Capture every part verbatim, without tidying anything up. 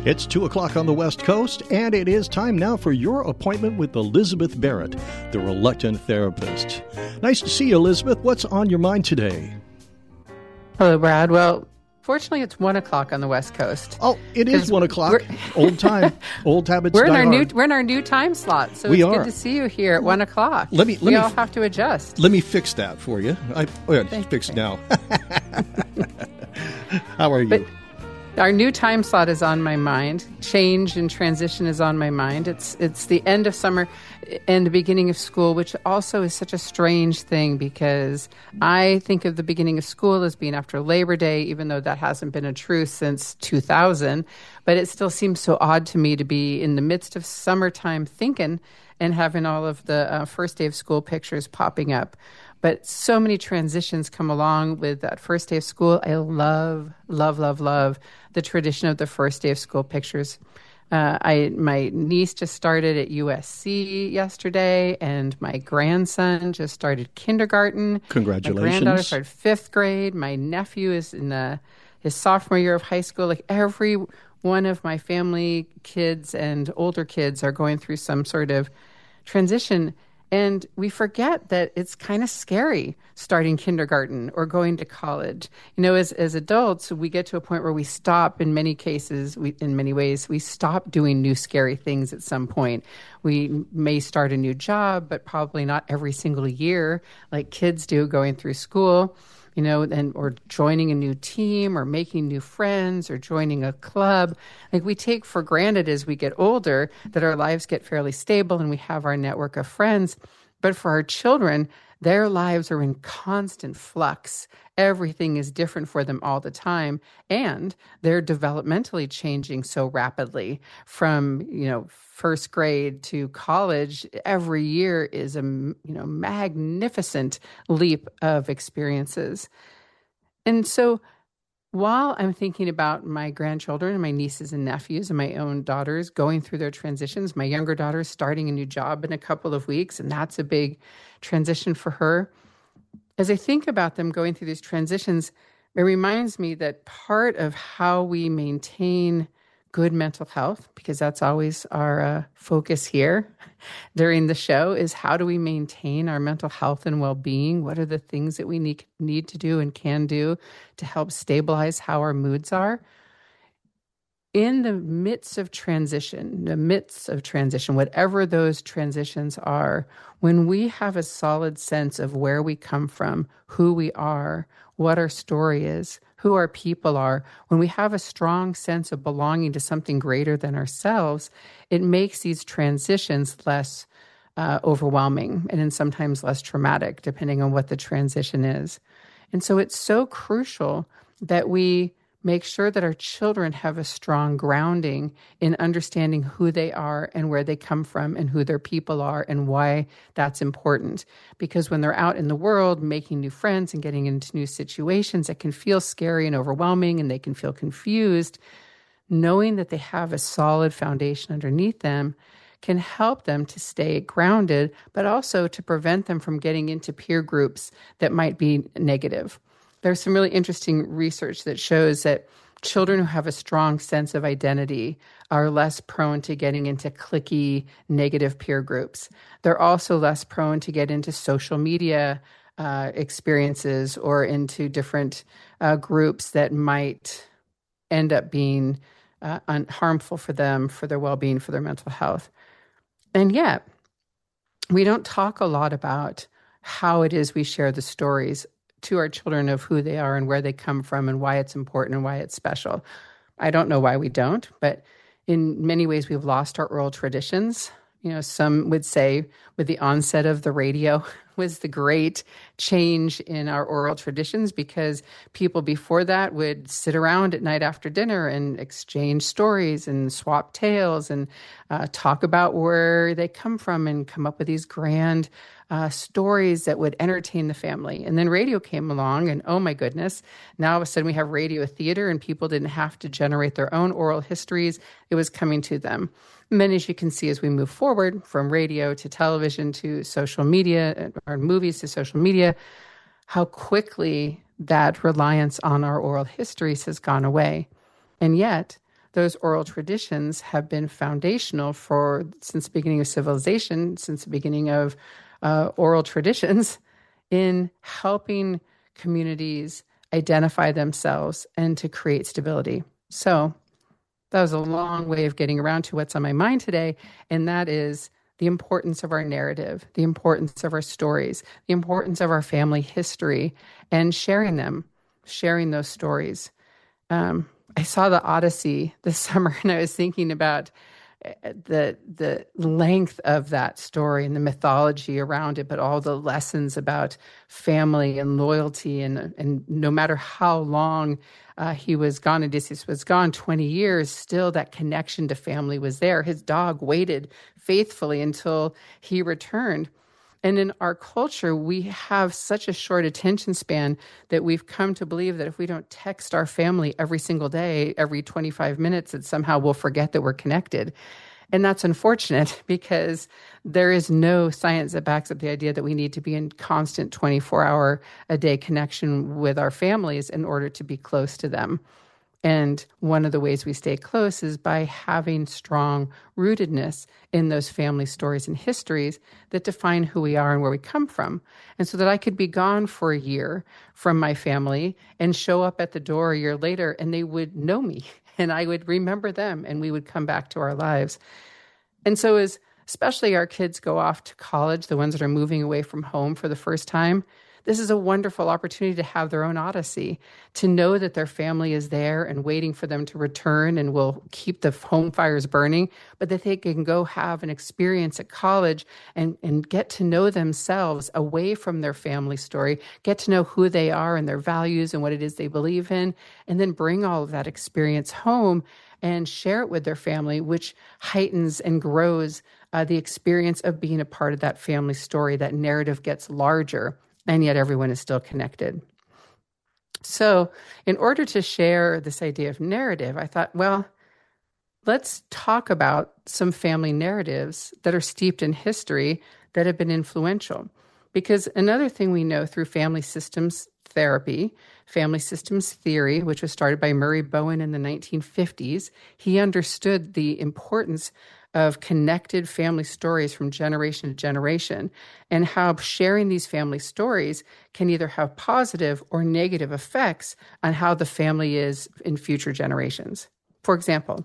It's two o'clock on the West Coast, and it is time now for your appointment with Elizabeth Barrett, the reluctant therapist. Nice to see you, Elizabeth. What's on your mind today? Hello, Brad. Well, fortunately, it's one o'clock on the West Coast. Oh, it is one o'clock. Old time, old habits. We're in die our hard. new we're in our new time slot, so We it's are. good to see you here at one o'clock. Let me- let we me all f- have to adjust. Let me fix that for you. I, oh, yeah, it's Thank fixed you. now. How are you? But our new time slot is on my mind. Change and transition is on my mind. It's it's the end of summer and the beginning of school, which also is such a strange thing because I think of the beginning of school as being after Labor Day, even though that hasn't been a truth since two thousand. But it still seems so odd to me to be in the midst of summertime thinking and having all of the uh, first day of school pictures popping up. But so many transitions come along with that first day of school. I love, love, love, love the tradition of the first day of school pictures. Uh, I my niece just started at U S C yesterday, and my grandson just started kindergarten. Congratulations. My granddaughter started fifth grade. My nephew is in the, his sophomore year of high school. Like every one of my family kids and older kids are going through some sort of transition. And we forget that it's kind of scary starting kindergarten or going to college. You know, as as adults, we get to a point where we stop, in many cases, we, in many ways, we stop doing new scary things at some point. We may start a new job, but probably not every single year like kids do going through school. You know, and or joining a new team or making new friends or joining a club. Like we take for granted as we get older that our lives get fairly stable and we have our network of friends. But for our children, their lives are in constant flux. Everything is different for them all the time. And they're developmentally changing so rapidly from, you know, first grade to college. Every year is a, you know, magnificent leap of experiences. And so while I'm thinking about my grandchildren and my nieces and nephews and my own daughters going through their transitions, my younger daughter is starting a new job in a couple of weeks, and that's a big transition for her. As I think about them going through these transitions, it reminds me that part of how we maintain good mental health, because that's always our uh, focus here during the show, is how do we maintain our mental health and well-being? What are the things that we need, need to do and can do to help stabilize how our moods are? In the midst of transition, the midst of transition, whatever those transitions are, when we have a solid sense of where we come from, who we are, what our story is, who our people are, when we have a strong sense of belonging to something greater than ourselves, it makes these transitions less uh, overwhelming and then sometimes less traumatic, depending on what the transition is. And so it's so crucial that we make sure that our children have a strong grounding in understanding who they are and where they come from and who their people are and why that's important. Because when they're out in the world making new friends and getting into new situations, it can feel scary and overwhelming and they can feel confused. Knowing that they have a solid foundation underneath them can help them to stay grounded, but also to prevent them from getting into peer groups that might be negative. There's some really interesting research that shows that children who have a strong sense of identity are less prone to getting into cliquey, negative peer groups. They're also less prone to get into social media uh, experiences or into different uh, groups that might end up being uh, un- harmful for them, for their well-being, for their mental health. And yet, we don't talk a lot about how it is we share the stories to our children of who they are and where they come from and why it's important and why it's special. I don't know why we don't, but in many ways we've lost our oral traditions. You know, some would say with the onset of the radio was the great change in our oral traditions because people before that would sit around at night after dinner and exchange stories and swap tales and uh, talk about where they come from and come up with these grand Uh, stories that would entertain the family. And then radio came along and oh my goodness, now all of a sudden we have radio theater and people didn't have to generate their own oral histories. It was coming to them. And then as you can see, as we move forward from radio to television to social media or movies to social media, how quickly that reliance on our oral histories has gone away. And yet those oral traditions have been foundational for, since the beginning of civilization, since the beginning of uh, oral traditions, in helping communities identify themselves and to create stability. So that was a long way of getting around to what's on my mind today, and that is the importance of our narrative, the importance of our stories, the importance of our family history, and sharing them, sharing those stories. Um, I saw the Odyssey this summer, and I was thinking about the the length of that story and the mythology around it, but all the lessons about family and loyalty, and and no matter how long uh, he was gone, Odysseus was gone, twenty years, still that connection to family was there. His dog waited faithfully until he returned. And in our culture, we have such a short attention span that we've come to believe that if we don't text our family every single day, every twenty-five minutes, that somehow we'll forget that we're connected. And that's unfortunate, because there is no science that backs up the idea that we need to be in constant twenty-four hour a day connection with our families in order to be close to them. And one of the ways we stay close is by having strong rootedness in those family stories and histories that define who we are and where we come from. And so that I could be gone for a year from my family and show up at the door a year later, and they would know me and I would remember them, and we would come back to our lives. And so as especially our kids go off to college, the ones that are moving away from home for the first time, this is a wonderful opportunity to have their own Odyssey, to know that their family is there and waiting for them to return and will keep the home fires burning, but that they can go have an experience at college and, and get to know themselves away from their family story, get to know who they are and their values and what it is they believe in, and then bring all of that experience home and share it with their family, which heightens and grows uh, the experience of being a part of that family story. That narrative gets larger, and yet everyone is still connected. So in order to share this idea of narrative, I thought, well, let's talk about some family narratives that are steeped in history that have been influential. Because another thing we know through family systems therapy, family systems theory, which was started by Murray Bowen in the nineteen fifties, he understood the importance of connected family stories from generation to generation, and how sharing these family stories can either have positive or negative effects on how the family is in future generations. For example,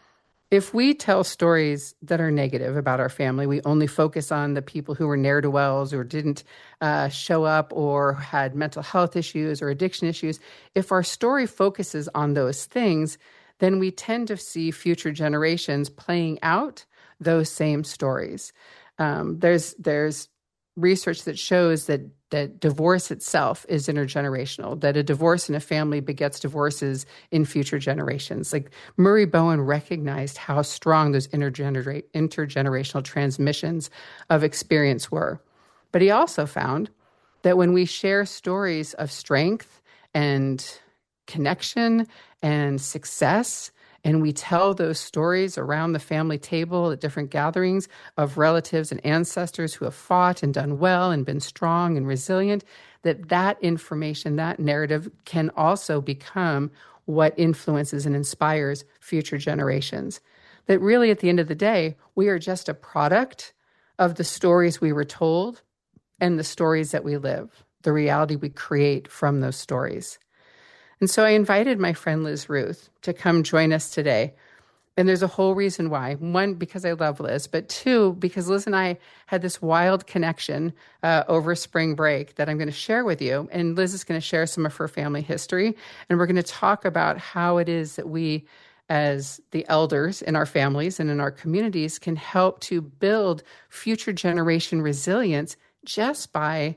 if we tell stories that are negative about our family, we only focus on the people who were ne'er-do-wells or didn't uh, show up or had mental health issues or addiction issues. If our story focuses on those things, then we tend to see future generations playing out those same stories. Um, there's there's research that shows that that divorce itself is intergenerational, that a divorce in a family begets divorces in future generations. Like Murray Bowen recognized how strong those intergener- intergenerational transmissions of experience were. But he also found that when we share stories of strength and connection and success, and we tell those stories around the family table at different gatherings of relatives and ancestors who have fought and done well and been strong and resilient, that that information, that narrative can also become what influences and inspires future generations. That really, at the end of the day, we are just a product of the stories we were told and the stories that we live, the reality we create from those stories. And so I invited my friend Liz Ruth to come join us today. And there's a whole reason why. One, because I love Liz, but two, because Liz and I had this wild connection uh, over spring break that I'm going to share with you. And Liz is going to share some of her family history. And we're going to talk about how it is that we, as the elders in our families and in our communities, can help to build future generation resilience just by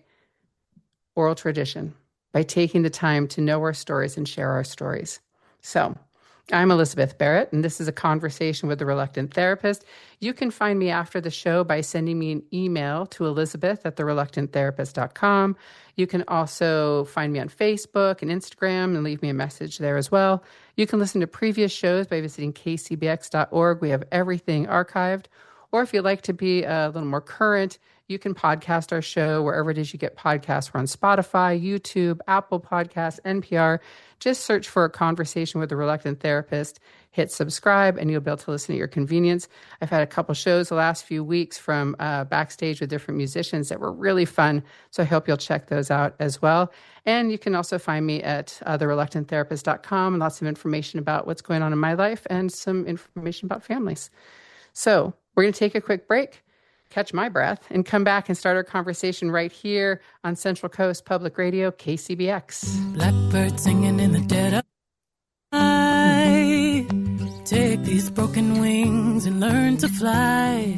oral tradition, by taking the time to know our stories and share our stories. So I'm Elizabeth Barrett, and this is a conversation with the Reluctant Therapist. You can find me after the show by sending me an email to elizabeth at the reluctant therapist dot com. You can also find me on Facebook and Instagram and leave me a message there as well. You can listen to previous shows by visiting k c b x dot org. We have everything archived. Or if you'd like to be a little more current, you can podcast our show wherever it is you get podcasts. We're on Spotify, YouTube, Apple Podcasts, N P R. Just search for A Conversation with the Reluctant Therapist. hit subscribe, and you'll be able to listen at your convenience. I've had a couple shows the last few weeks from uh, backstage with different musicians that were really fun, so I hope you'll check those out as well. And you can also find me at uh, the reluctant therapist dot com, and lots of information about what's going on in my life and some information about families. So we're going to take a quick break, catch my breath, and come back and start our conversation right here on Central Coast Public Radio, K C B X. Blackbird singing in the dead of night. Take these broken wings and learn to fly.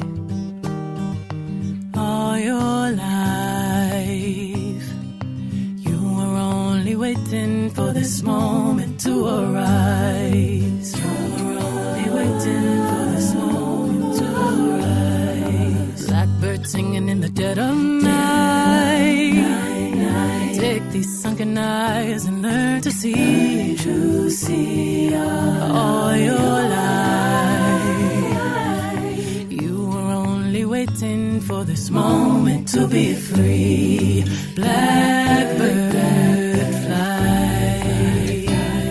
All your life, you were only waiting for this moment to arise. You were only waiting for this moment to arise. Blackbird singing in the dead of night. night, night. Take these sunken eyes and learn to see, to see all your life. You were only waiting for this moment to be free. Blackbird fly,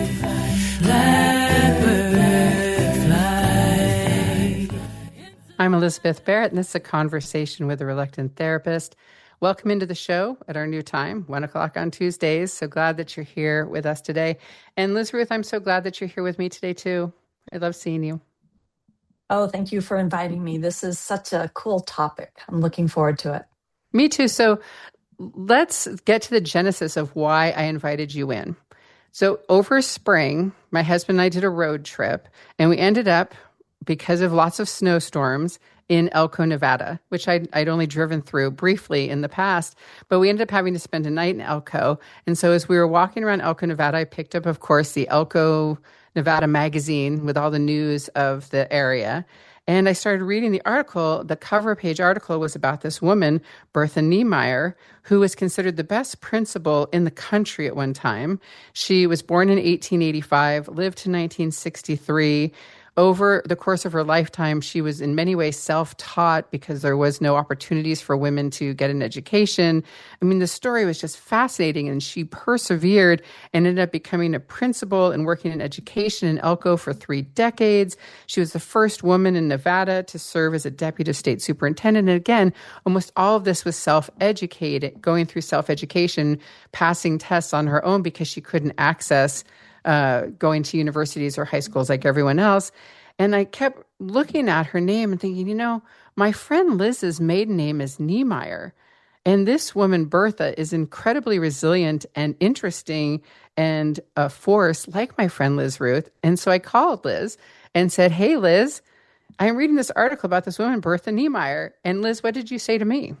blackbird fly. I'm Elizabeth Barrett, and this is a conversation with a reluctant therapist. Welcome into the show at our new time, one o'clock on Tuesdays. So glad that you're here with us today. And Liz Ruth, I'm so glad that you're here with me today, too. I love seeing you. Oh, thank you for inviting me. This is such a cool topic. I'm looking forward to it. Me too. So let's get to the genesis of why I invited you in. So over spring, my husband and I did a road trip, and we ended up, because of lots of snowstorms, in Elko, Nevada, which I'd, I'd only driven through briefly in the past, but we ended up having to spend a night in Elko. And so as we were walking around Elko, Nevada, I picked up, of course, the Elko, Nevada magazine with all the news of the area. And I started reading the article. The cover page article was about this woman, Bertha Niemeyer, who was considered the best principal in the country at one time. She was born in eighteen eighty-five, lived to nineteen sixty-three. Over the course of her lifetime, she was in many ways self-taught because there was no opportunities for women to get an education. I mean, the story was just fascinating, and she persevered and ended up becoming a principal and working in education in Elko for three decades. She was the first woman in Nevada to serve as a deputy state superintendent. And again, almost all of this was self-educated, going through self-education, passing tests on her own because she couldn't access Uh, going to universities or high schools like everyone else. And I kept looking at her name and thinking, you know, my friend Liz's maiden name is Niemeyer. And this woman, Bertha, is incredibly resilient and interesting and a force like my friend Liz Ruth. And so I called Liz and said, hey, Liz, I'm reading this article about this woman, Bertha Niemeyer. And Liz, what did you say to me?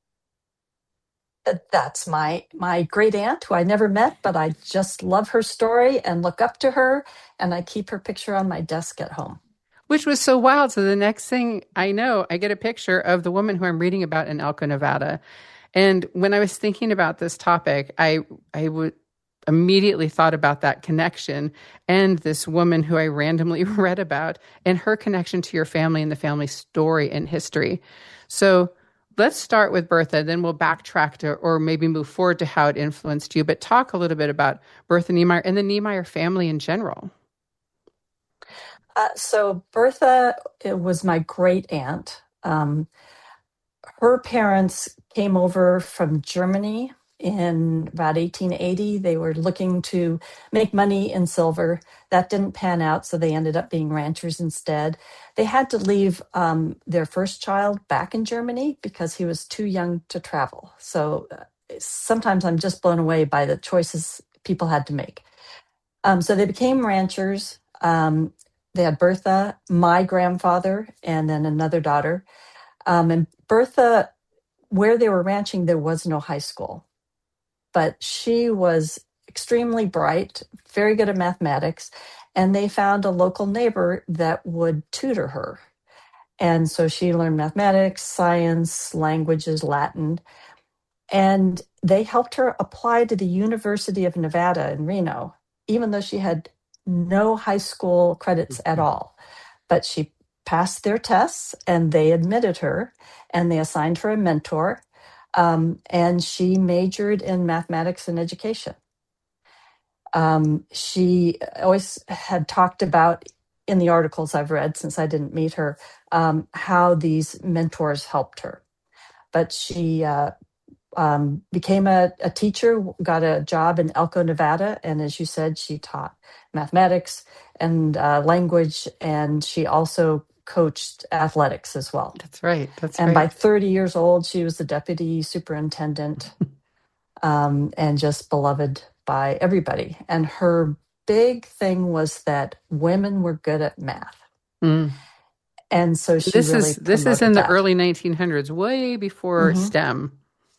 That's my my great aunt, who I never met, but I just love her story and look up to her, and I keep her picture on my desk at home. Which was so wild. So the next thing I know, I get a picture of the woman who I'm reading about in Elko, Nevada. And when I was thinking about this topic, I I would immediately thought about that connection and this woman who I randomly read about and her connection to your family and the family story and history. So let's start with Bertha, then we'll backtrack to, or maybe move forward to how it influenced you, but talk a little bit about Bertha Niemeyer and the Niemeyer family in general. Uh, so Bertha, it was my great aunt. Um, her parents came over from Germany in about eighteen eighty. They were looking to make money in silver. That didn't pan out, so they ended up being ranchers instead. They had to leave um, their first child back in Germany because he was too young to travel. So uh, sometimes I'm just blown away by the choices people had to make. Um, so they became ranchers. Um, they had Bertha, my grandfather, and then another daughter. Um, and Bertha, where they were ranching, there was no high school. But she was extremely bright, very good at mathematics, and they found a local neighbor that would tutor her. And so she learned mathematics, science, languages, Latin, and they helped her apply to the University of Nevada in Reno, even though she had no high school credits at all. But she passed their tests, and they admitted her, and they assigned her a mentor. Um, and she majored in mathematics and education. Um, she always had talked about in the articles I've read, since I didn't meet her, um, how these mentors helped her. But she uh, um, became a, a teacher, got a job in Elko, Nevada. And as you said, she taught mathematics and uh, language, and she also coached athletics as well. That's right. That's and right. by thirty years old, she was the deputy superintendent um, and just beloved by everybody. And her big thing was that women were good at math. Mm. And so she this really is this is promoted in the that. early nineteen hundreds, way before Mhm. STEM.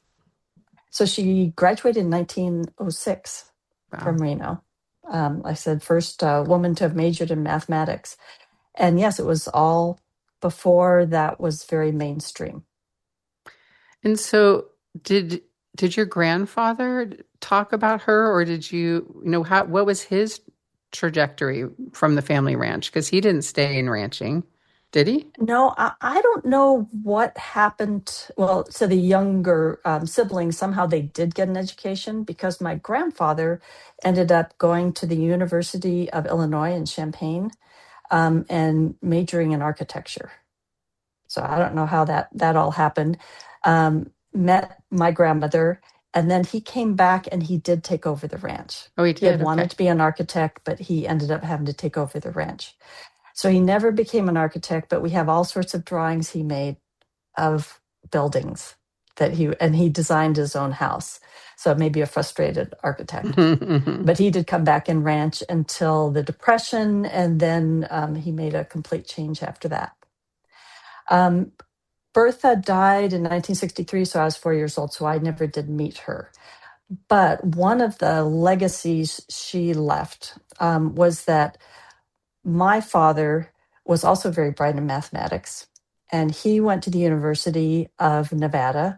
So she graduated in nineteen oh six Wow. from Reno. Um, I said, first uh, woman to have majored in mathematics. And yes, it was all before that was very mainstream. And so did did your grandfather talk about her, or did you, you know, how, what was his trajectory from the family ranch? Because he didn't stay in ranching, did he? No, I, I don't know what happened. Well, to the younger um, siblings, somehow they did get an education, because my grandfather ended up going to the University of Illinois in Champaign um, and majoring in architecture. So I don't know how that, that all happened. Um, met my grandmother, and then he came back and he did take over the ranch. Oh, he He had did. wanted Okay. to be an architect, but he ended up having to take over the ranch. So he never became an architect, but we have all sorts of drawings he made of buildings that he, and he designed his own house. So maybe a frustrated architect. Mhm. But he did come back and ranch until the Depression, and then um, he made a complete change after that. Um, Bertha died in nineteen sixty-three, so I was four years old, so I never did meet her. But one of the legacies she left um, was that my father was also very bright in mathematics, and he went to the University of Nevada,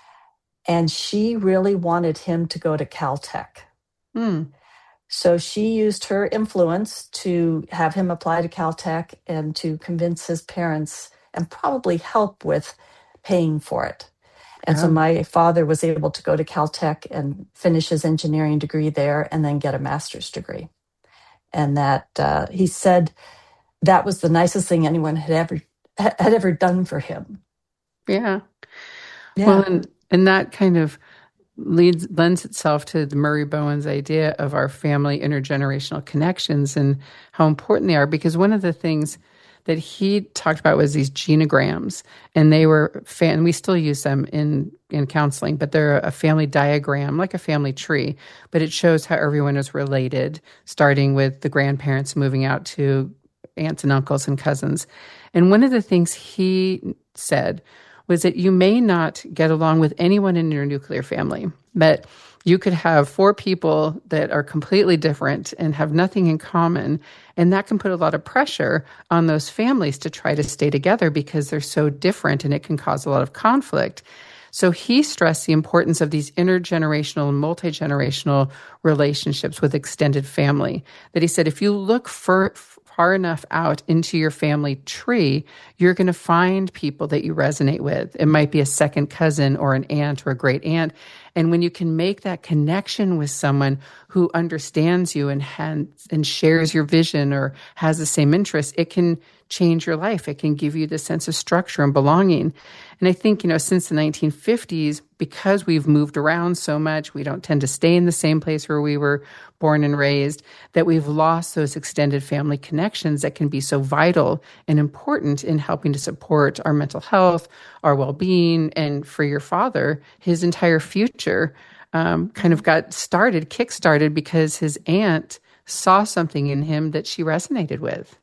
and she really wanted him to go to Caltech. Mm. So she used her influence to have him apply to Caltech and to convince his parents and probably help with paying for it. And so Yeah. my father was able to go to Caltech and finish his engineering degree there and then get a master's degree. And that uh, he said that was the nicest thing anyone had ever had ever done for him. Yeah. Yeah. Well, and and that kind of leads lends itself to the Murray Bowen's idea of our family intergenerational connections and how important they are. Because one of the things that he talked about was these genograms, and they were fan. We still use them in in counseling, but they're a family diagram, like a family tree. But it shows how everyone is related, starting with the grandparents moving out to aunts and uncles and cousins. And one of the things he said was that you may not get along with anyone in your nuclear family, but you could have four people that are completely different and have nothing in common. And that can put a lot of pressure on those families to try to stay together because they're so different, and it can cause a lot of conflict. So he stressed the importance of these intergenerational and multi-generational relationships with extended family. That he said, if you look for far enough out into your family tree, you're going to find people that you resonate with. It might be a second cousin or an aunt or a great aunt. And when you can make that connection with someone who understands you and has, and shares your vision or has the same interests, it can change your life. It can give you the sense of structure and belonging. And I think, you know, since the nineteen fifties, because we've moved around so much, we don't tend to stay in the same place where we were born and raised, that we've lost those extended family connections that can be so vital and important in helping to support our mental health, our well-being, and for your father, his entire future um, kind of got started, kick-started because his aunt saw something in him that she resonated with.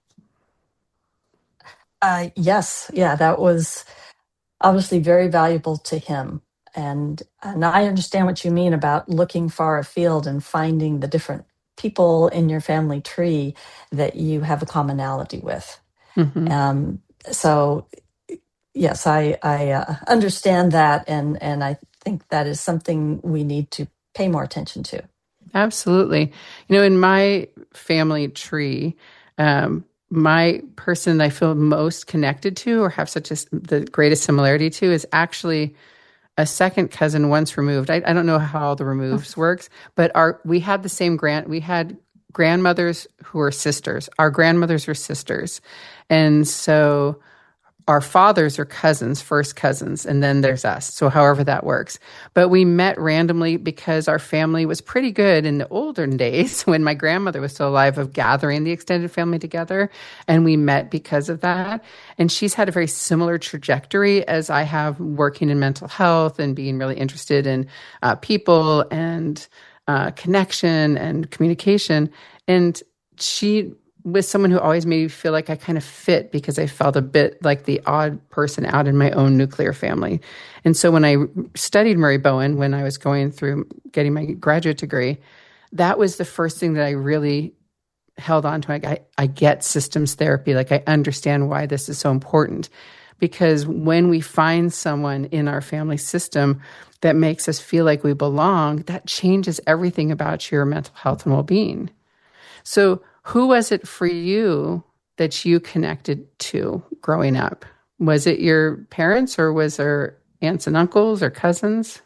Uh, yes, yeah, that was obviously very valuable to him. And and I understand what you mean about looking far afield and finding the different people in your family tree that you have a commonality with. Mm-hmm. Um, so yes, I I uh, understand that, and and I think that is something we need to pay more attention to. Absolutely. You know, in my family tree, um, my person I feel most connected to or have such a, the greatest similarity to is actually a second cousin once removed. I, I don't know how all the removes works, but our we had the same grand we had grandmothers who are sisters. Our grandmothers were sisters. And so our fathers are cousins, first cousins, and then there's us. So however that works. But we met randomly because our family was pretty good in the olden days when my grandmother was still alive of gathering the extended family together. And we met because of that. And she's had a very similar trajectory as I have, working in mental health and being really interested in uh, people and uh, connection and communication. And she was someone who always made me feel like I kind of fit because I felt a bit like the odd person out in my own nuclear family. And so when I studied Murray Bowen, when I was going through getting my graduate degree, that was the first thing that I really held on to. Like, I, I get systems therapy. Like, I understand why this is so important. Because when we find someone in our family system that makes us feel like we belong, that changes everything about your mental health and well-being. So who was it for you that you connected to growing up? Was it your parents, or was there aunts and uncles or cousins?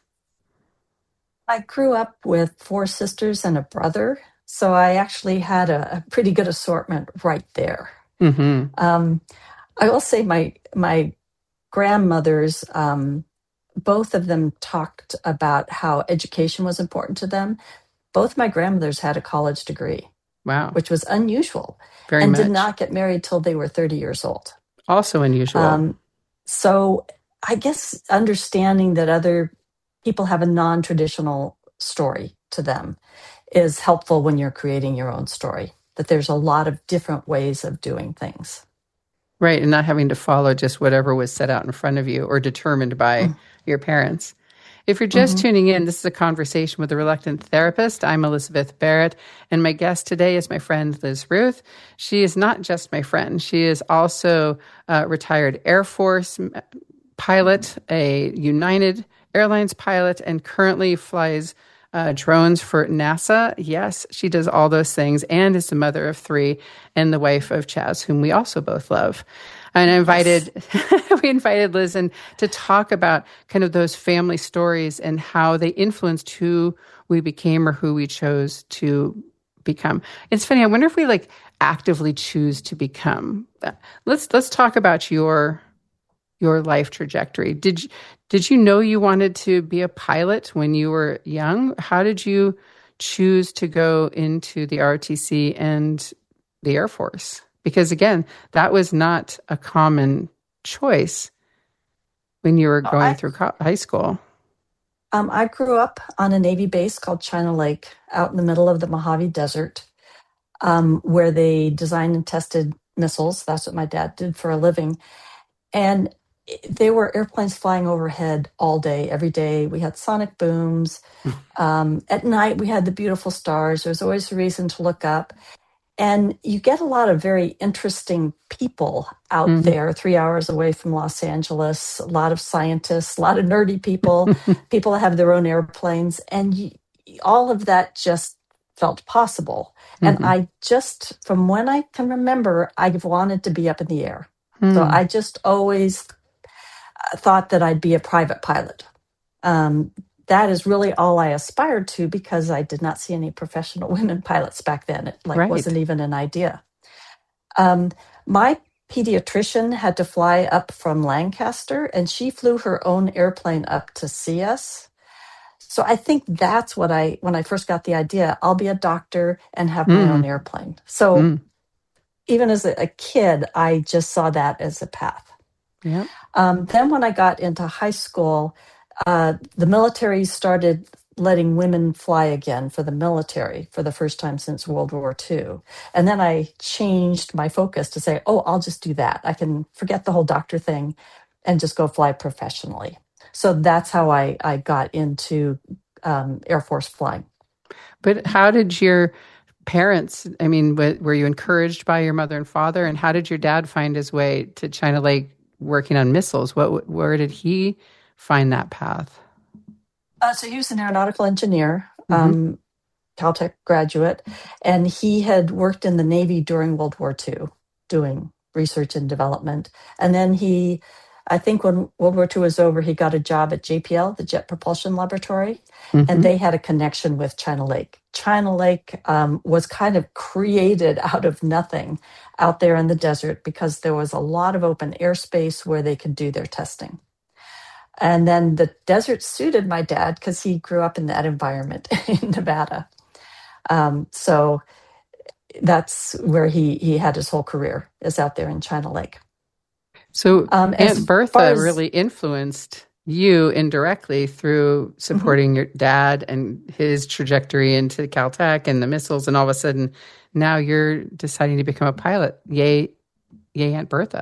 I grew up with four sisters and a brother, so I actually had a, a pretty good assortment right there. Mm-hmm. Um, I will say my my grandmothers, um, both of them talked about how education was important to them. Both my grandmothers had a college degree. Wow. Which was unusual. Very and much. Did not get married till they were thirty years old. Also unusual. Um, so I guess understanding that other people have a non-traditional story to them is helpful when you're creating your own story, that there's a lot of different ways of doing things. Right, and not having to follow just whatever was set out in front of you or determined by mm. your parents. If you're just mm-hmm. tuning in, this is a conversation with a reluctant therapist. I'm Elizabeth Barrett, and my guest today is my friend Liz Ruth. She is not just my friend. She is also a retired Air Force pilot, a United Airlines pilot, and currently flies uh, drones for NASA. Yes, she does all those things, and is the mother of three and the wife of Chaz, whom we also both love. And I invited, yes. we invited Liz in to talk about kind of those family stories and how they influenced who we became or who we chose to become. It's funny. I wonder if we like actively choose to become. Let's let's talk about your your life trajectory. Did you, did you know you wanted to be a pilot when you were young? How did you choose to go into the R O T C and the Air Force? Because again, that was not a common choice when you were going I, through co- high school. Um, I grew up on a Navy base called China Lake out in the middle of the Mojave Desert, um, where they designed and tested missiles. That's what my dad did for a living. And there were airplanes flying overhead all day, every day. We had sonic booms. um, at night, we had the beautiful stars. There was always a reason to look up. And you get a lot of very interesting people out mm-hmm. there, three hours away from Los Angeles, a lot of scientists, a lot of nerdy people, people that have their own airplanes. And you, all of that just felt possible. Mm-hmm. And I just, from when I can remember, I've wanted to be up in the air. Mm. So I just always thought that I'd be a private pilot. Um, That is really all I aspired to because I did not see any professional women pilots back then. It like right. wasn't even an idea. Um, my pediatrician had to fly up from Lancaster, and she flew her own airplane up to see us. So I think that's what I, when I first got the idea, I'll be a doctor and have my mm. own airplane. So mm. even as a, a kid, I just saw that as a path. Yeah. Um, then when I got into high school, Uh, the military started letting women fly again for the military for the first time since World War Two. And then I changed my focus to say, oh, I'll just do that. I can forget the whole doctor thing and just go fly professionally. So that's how I, I got into um, Air Force flying. But how did your parents, I mean, w- were you encouraged by your mother and father? And how did your dad find his way to China Lake working on missiles? What, where did he find that path? Uh, so he was an aeronautical engineer, um, mm-hmm. Caltech graduate, and he had worked in the Navy during World War Two, doing research and development. And then he I think when World War Two was over, he got a job at J P L, the Jet Propulsion Laboratory, Mm-hmm. and they had a connection with China Lake. China Lake um, was kind of created out of nothing out there in the desert because there was a lot of open airspace where they could do their testing. And then the desert suited my dad because he grew up in that environment in Nevada. Um, so that's where he he had his whole career, is out there in China Lake. So Um, Aunt as Bertha far as- really influenced you indirectly through supporting your dad and his trajectory into Caltech and the missiles, and all of a sudden now you're deciding to become a pilot. Yay, yay, Aunt Bertha.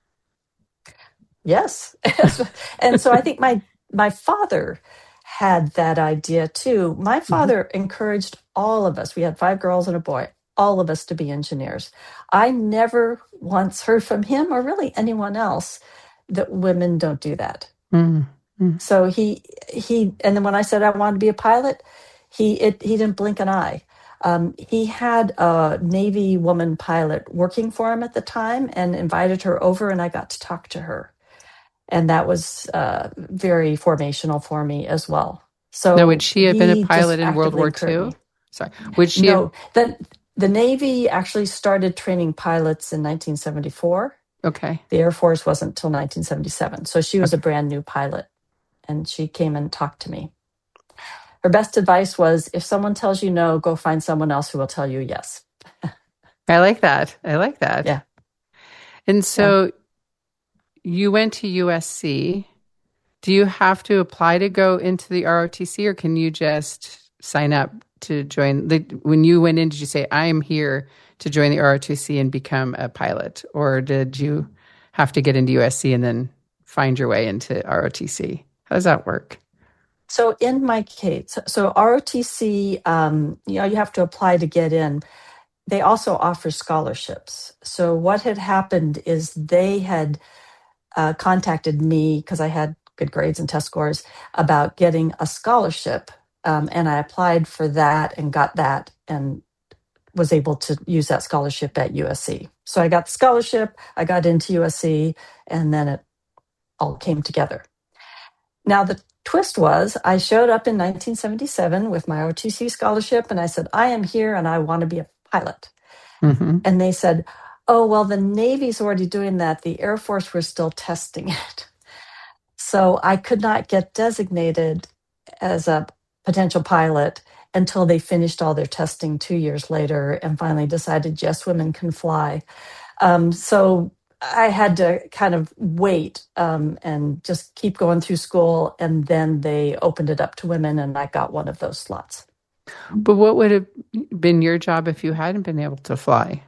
Yes. And so I think my my father had that idea too. My father mm-hmm. encouraged all of us. We had five girls and a boy, all of us to be engineers. I never once heard from him or really anyone else that women don't do that. Mm-hmm. So he he and then when I said I wanted to be a pilot, he it, he didn't blink an eye. Um, he had a Navy woman pilot working for him at the time and invited her over, and I got to talk to her. And that was uh, very formational for me as well. So now, would she have been a pilot in World War Two? Sorry, would she? No, have... the the Navy actually started training pilots in nineteen seventy-four. Okay. The Air Force wasn't until nineteen seventy-seven. So she was okay. a brand new pilot, and she came and talked to me. Her best advice was, if someone tells you no, go find someone else who will tell you yes. I like that. I like that. Yeah. And so. Yeah. You went to U S C. Do you have to apply to go into the R O T C, or can you just sign up to join? The, when you went in, did you say, I'm here to join the R O T C and become a pilot? Or did you have to get into U S C and then find your way into R O T C? How does that work? So in my case, so R O T C, um, you know, you have to apply to get in. They also offer scholarships. So what had happened is they had Uh, contacted me because I had good grades and test scores about getting a scholarship. Um, and I applied for that and got that and was able to use that scholarship at U S C. So I got the scholarship, I got into U S C, and then it all came together. Now, the twist was I showed up in nineteen seventy-seven with my R O T C scholarship, and I said, I am here and I want to be a pilot. Mm-hmm. And they said, oh, well, the Navy's already doing that. The Air Force were still testing it. So I could not get designated as a potential pilot until they finished all their testing two years later and finally decided, yes, women can fly. Um, so I had to kind of wait um, and just keep going through school. And then they opened it up to women, and I got one of those slots. But what would have been your job if you hadn't been able to fly?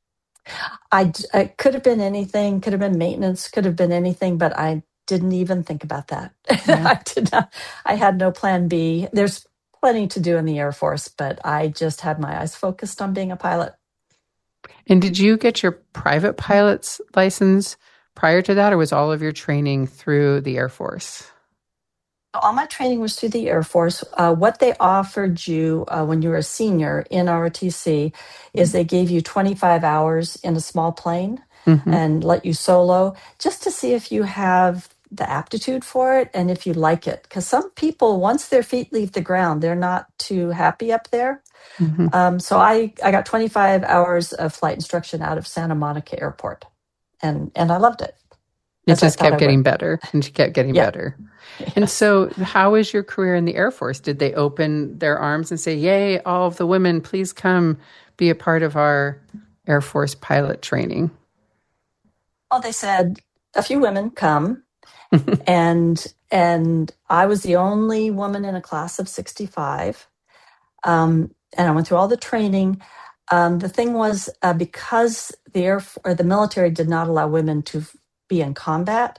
I, it could have been anything, could have been maintenance, could have been anything, but I didn't even think about that. Yeah. I did not, I had no plan B. There's plenty to do in the Air Force, but I just had my eyes focused on being a pilot. And did you get your private pilot's license prior to that, or was all of your training through the Air Force? All my training was through the Air Force. Uh, what they offered you uh, when you were a senior in R O T C is they gave you twenty-five hours in a small plane mm-hmm. and let you solo just to see if you have the aptitude for it and if you like it. Because some people, once their feet leave the ground, they're not too happy up there. Mm-hmm. Um, so I, I got twenty-five hours of flight instruction out of Santa Monica Airport, and, and I loved it. It just kept getting better and kept getting yeah. better. Yes. And so how was your career in the Air Force? Did they open their arms and say, yay, all of the women, please come be a part of our Air Force pilot training? Well, they said, a few women come. and and I was the only woman in a class of sixty-five. Um, and I went through all the training. Um, the thing was, uh, because the Air or the military did not allow women to be in combat,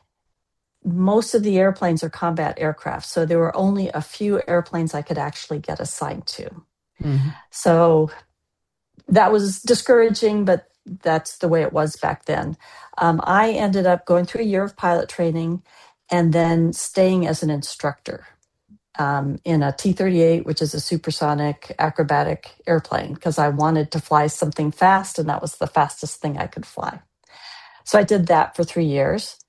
most of the airplanes are combat aircraft. So there were only a few airplanes I could actually get assigned to. Mm-hmm. So that was discouraging, but that's the way it was back then. Um, I ended up going through a year of pilot training and then staying as an instructor um, in a T thirty-eight, which is a supersonic acrobatic airplane, because I wanted to fly something fast, and that was the fastest thing I could fly. So I did that for three years.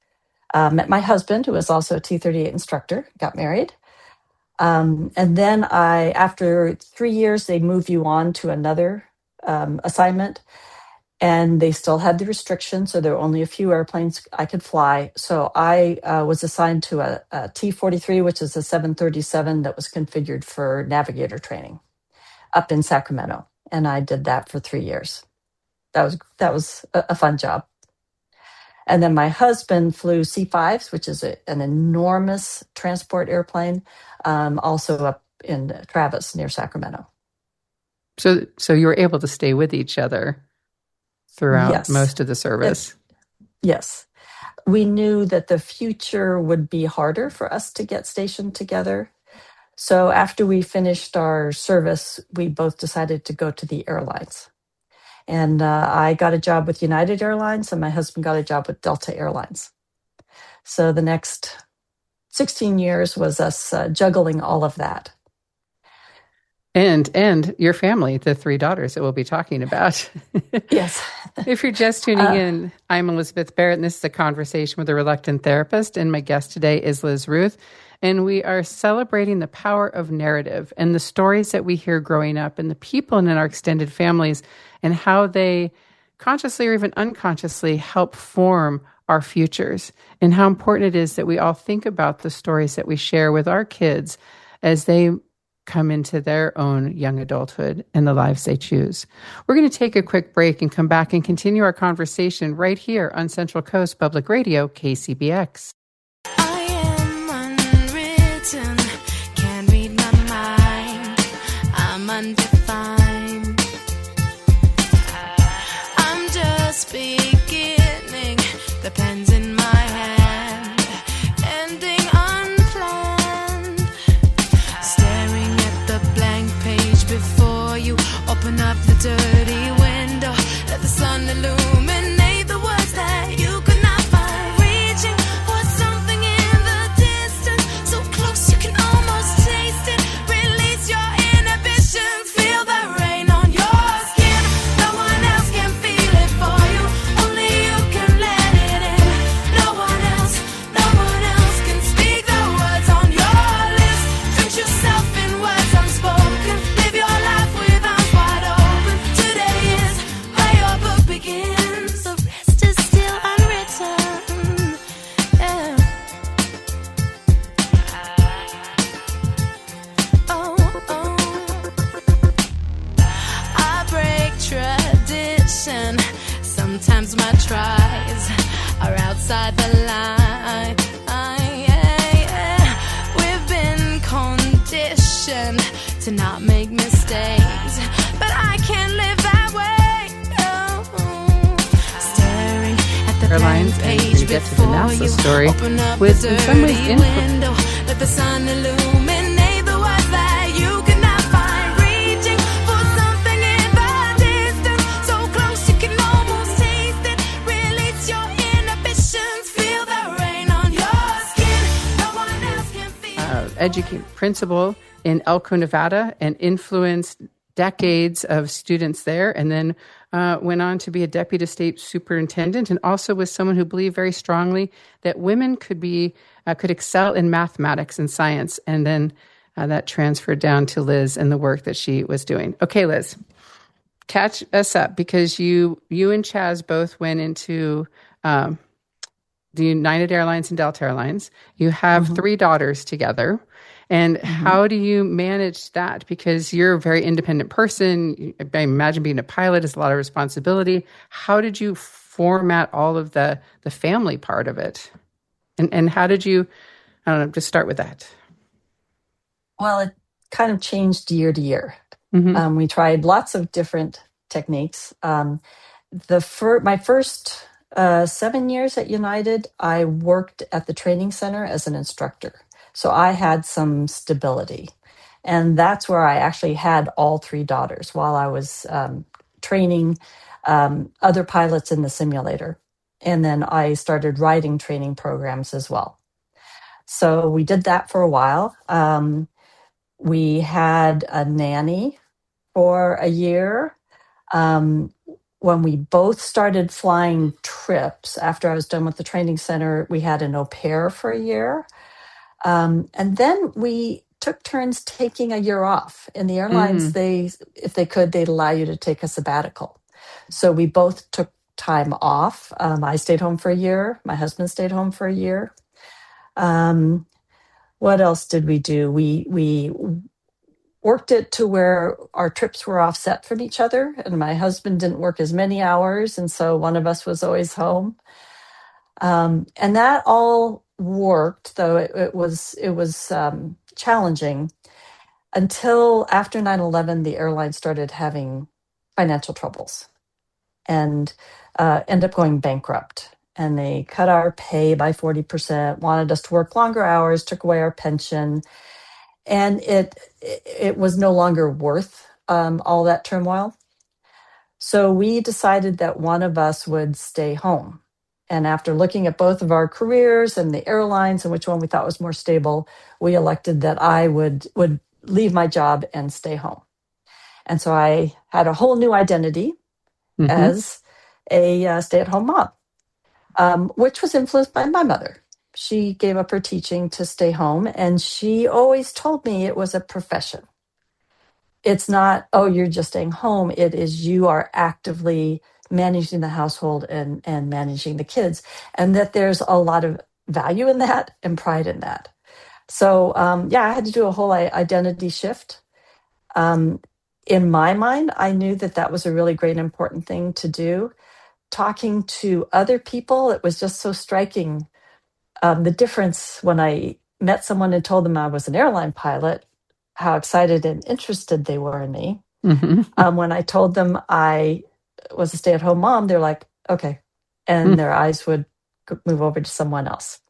Uh, met my husband, who was also a T thirty-eight instructor, got married. Um, and then I, after three years, they move you on to another um, assignment. And they still had the restrictions, so there were only a few airplanes I could fly. So I uh, was assigned to a, a T forty-three, which is a seven thirty-seven that was configured for navigator training up in Sacramento. And I did that for three years. That was that was a, a fun job. And then my husband flew C fives, which is a, an enormous transport airplane, um, also up in Travis near Sacramento. So, so you were able to stay with each other throughout Yes. most of the service. It, yes. We knew that the future would be harder for us to get stationed together. So after we finished our service, we both decided to go to the airlines. And uh, I got a job with United Airlines, and my husband got a job with Delta Airlines. So the next sixteen years was us uh, juggling all of that. And and your family, the three daughters that we'll be talking about. Yes. If you're just tuning uh, in, I'm Elizabeth Barrett, and this is a conversation with a reluctant therapist. And my guest today is Liz Ruth. And we are celebrating the power of narrative and the stories that we hear growing up and the people in our extended families and how they consciously or even unconsciously help form our futures, and how important it is that we all think about the stories that we share with our kids as they come into their own young adulthood and the lives they choose. We're going to take a quick break and come back and continue our conversation right here on Central Coast Public Radio, K C B X. I am unwritten, can't read my mind, I'm undefined. I'm just beginning, the pen's in my hand, ending unplanned. Staring at the blank page before you, open up the dirty window, let the sun illuminate the words that you could not find. Reaching for something in the distance, so close you can almost taste it. Release your inhibitions, feel the rain on your skin. No one else can feel it for you, only you can let it in. No one else, no one else can speak the words on your lips. Drench yourself in words unspoken, live your life with arms wide open. Today is where your book begins, the rest is still unwritten. Yeah. Oh, oh. I break tradition. Sometimes my tries are outside the line. Yeah, yeah. We've been conditioned to not make mistakes, but I can't live that way. No. Staring at the Airlines, blank and page we get to the before NASA you, story open up with, the in some ways, dirty influence. window, let the sun illuminate the words that you cannot find. Reaching for something in the distance, so close you can almost taste it. Release your inhibitions, feel the rain on your skin. No one else can feel uh, educate principal in Elko, Nevada, and influenced decades of students there, and then uh, went on to be a deputy state superintendent, and also was someone who believed very strongly that women could be uh, could excel in mathematics and science, and then uh, that transferred down to Liz and the work that she was doing. Okay, Liz, catch us up, because you you and Chaz both went into um, the United Airlines and Delta Airlines. You have Mhm. three daughters together. And Mhm. how do you manage that? Because you're a very independent person. I imagine being a pilot is a lot of responsibility. How did you format all of the, the family part of it? And and how did you, I don't know, just start with that. Well, it kind of changed year to year. Mm-hmm. Um, we tried lots of different techniques. Um, the fir- my first uh, seven years at United, I worked at the training center as an instructor. So I had some stability. And that's where I actually had all three daughters while I was um, training um, other pilots in the simulator. And then I started writing training programs as well. So we did that for a while. Um, we had a nanny for a year. Um, when we both started flying trips, after I was done with the training center, we had an au pair for a year. Um, and then we took turns taking a year off. In the airlines, Mm. they, if they could, they'd allow you to take a sabbatical. So we both took time off. Um, I stayed home for a year. My husband stayed home for a year. Um, what else did we do? We we worked it to where our trips were offset from each other, and my husband didn't work as many hours, and so one of us was always home. Um, and that all worked, though it, it was it was um, challenging until after nine eleven, the airline started having financial troubles and uh, ended up going bankrupt. And they cut our pay by forty percent, wanted us to work longer hours, took away our pension. And it it was no longer worth um, all that turmoil. So we decided that one of us would stay home. And after looking at both of our careers and the airlines and which one we thought was more stable, we elected that I would would leave my job and stay home. And so I had a whole new identity Mm-hmm. as a uh, stay-at-home mom, um, which was influenced by my mother. She gave up her teaching to stay home, and she always told me it was a profession. It's not, oh, you're just staying home. It is you are actively managing the household and, and managing the kids, and that there's a lot of value in that and pride in that. So, um, yeah, I had to do a whole identity shift. Um, in my mind, I knew that that was a really great, important thing to do. Talking to other people, it was just so striking. Um, the difference when I met someone and told them I was an airline pilot, how excited and interested they were in me. Mm-hmm. Um, when I told them I was a stay-at-home mom, they're like, okay. And Mm. their eyes would move over to someone else.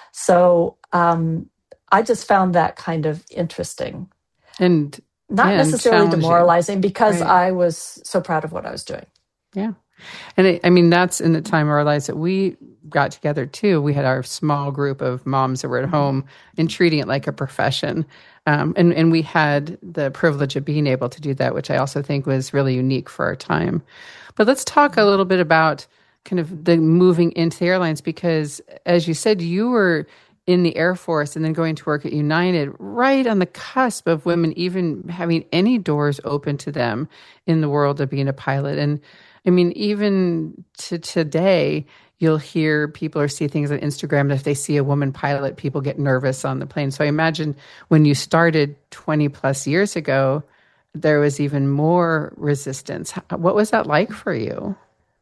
So um, I just found that kind of interesting. And Not and necessarily challenging. demoralizing, because Right. I was so proud of what I was doing. Yeah. And it, I mean, that's in the time of our lives that we got together too. We had our small group of moms that were at home and treating it like a profession. Um, and, and we had the privilege of being able to do that, which I also think was really unique for our time. But let's talk a little bit about kind of the moving into the airlines, because as you said, you were in the Air Force and then going to work at United, right on the cusp of women even having any doors open to them in the world of being a pilot. And I mean, even to today, you'll hear people or see things on Instagram that if they see a woman pilot, people get nervous on the plane. So I imagine when you started twenty plus years ago, there was even more resistance. What was that like for you?